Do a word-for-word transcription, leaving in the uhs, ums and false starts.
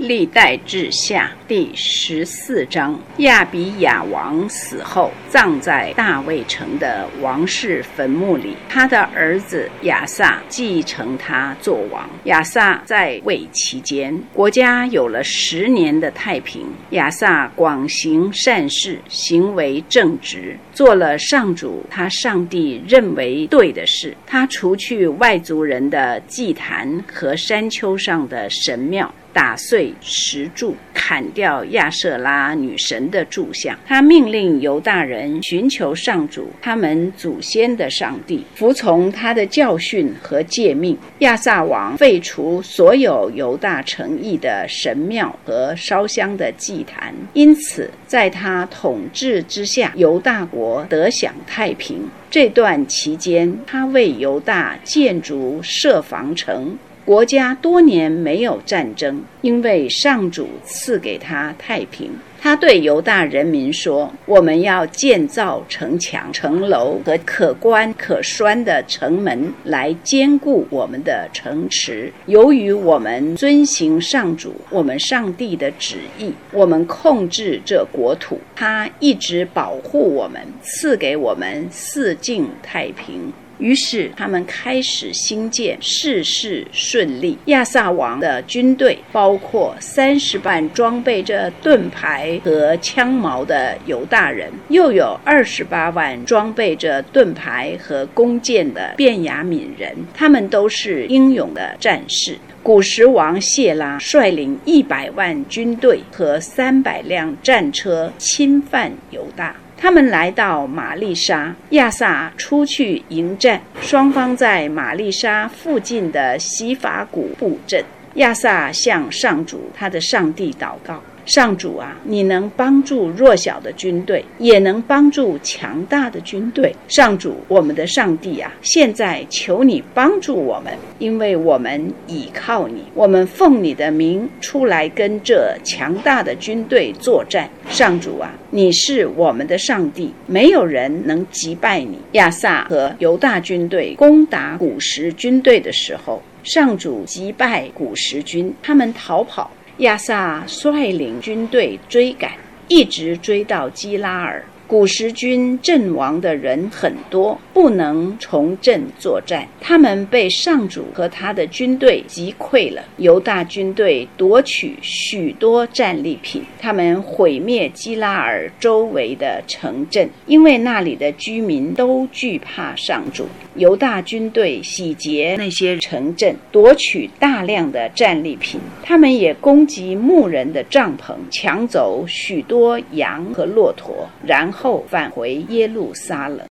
历代志下第十四章，亚比亚王死后，葬在大卫城的王室坟墓里。他的儿子亚撒继承他做王。亚撒在位期间，国家有了十年的太平。亚撒广行善事，行为正直，做了上主他上帝认为对的事。他除去外族人的祭坛和山丘上的神庙，打碎石柱，砍掉亚舍拉女神的柱像。他命令犹大人寻求上主他们祖先的上帝，服从他的教训和诫命。亚撒王废除所有犹大城邑的神庙和烧香的祭坛，因此在他统治之下，犹大国得享太平。这段期间，他为犹大建筑设防城，国家多年没有战争，因为上主赐给他太平。他对犹大人民说，我们要建造城墙、城楼和可观可栓的城门，来坚固我们的城池。由于我们遵行上主我们上帝的旨意，我们控制这国土，他一直保护我们，赐给我们四境太平。于是他们开始兴建，事事顺利。亚撒王的军队包括三十万装备着盾牌和枪矛的犹大人，又有二十八万装备着盾牌和弓箭的便雅悯人，他们都是英勇的战士。古时王谢拉率领一百万军队和三百辆战车侵犯犹大。他们来到玛利沙，亚撒出去迎战，双方在玛利沙附近的洗法谷布阵。亚撒向上主他的上帝祷告，上主啊，你能帮助弱小的军队，也能帮助强大的军队。上主我们的上帝啊，现在求你帮助我们，因为我们倚靠你，我们奉你的名出来跟这强大的军队作战。上主啊，你是我们的上帝，没有人能击败你。亚撒和犹大军队攻打古实军队的时候，上主击败古实军，他们逃跑。亚撒率领军队追赶，一直追到基拉尔。古实军阵亡的人很多，不能重阵作战，他们被上主和他的军队击溃了。犹大军队夺取许多战利品，他们毁灭基拉尔周围的城镇，因为那里的居民都惧怕上主。犹大军队洗劫那些城镇，夺取大量的战利品，他们也攻击牧人的帐篷，抢走许多羊和骆驼，然后返回耶路撒冷。